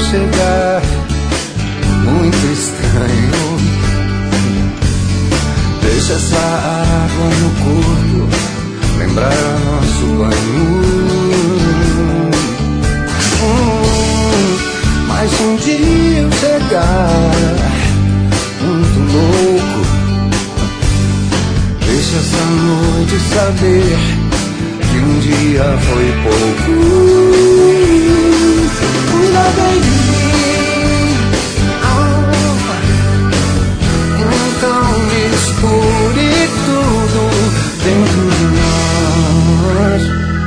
chegar, muito estranho. Deixa essa água no corpo lembrar nosso banho. Mas se um dia eu chegar muito louco, deixa essa noite saber que um dia foi pouco. Cuida bem de mim, então misture tudo dentro de nós,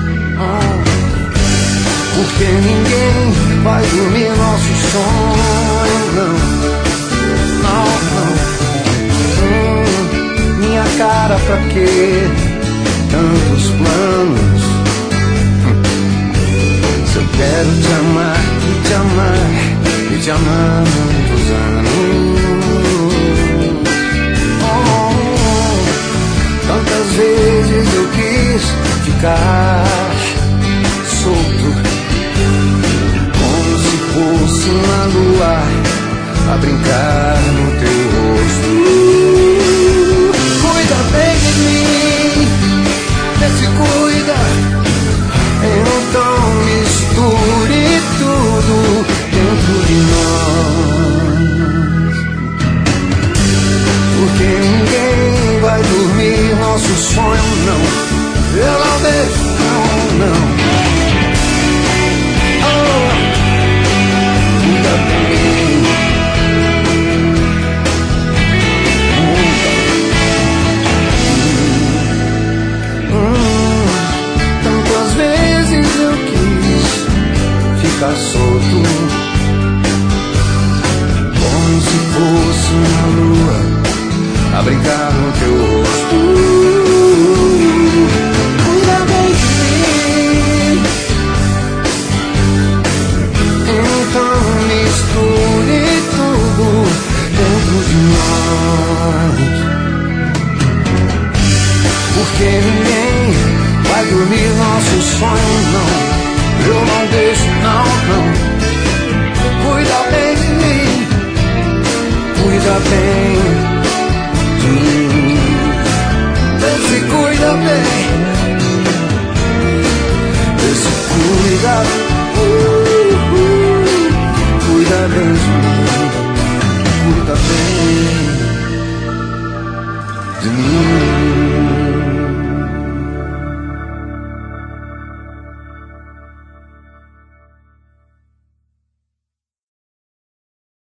porque ninguém vai dormir nosso sonho, não, não, não. Minha cara, pra quê? Tantos planos. Se eu quero te amar e te amar e te amar muitos anos. Tantas vezes eu quis ficar solto, como se fosse uma lua a brincar no teu rosto. Cuida bem de mim, vê se cuida, então misture tudo dentro de nós, porque ninguém vai dormir nosso sonho, não. Eu não deixo, não, não. Oh, cuida bem. Tantas vezes eu quis ficar solto, como se fosse uma lua a brincar no teu rosto. Cuida bem de mim, então misture tudo dentro de nós, porque ninguém vai dormir nosso sonho, não. Eu não deixo, não, não. Cuida bem de mim, cuida bem de mim. Vê se cuida bem, vê se cuida, cuida bem de mim, cuida bem de mim.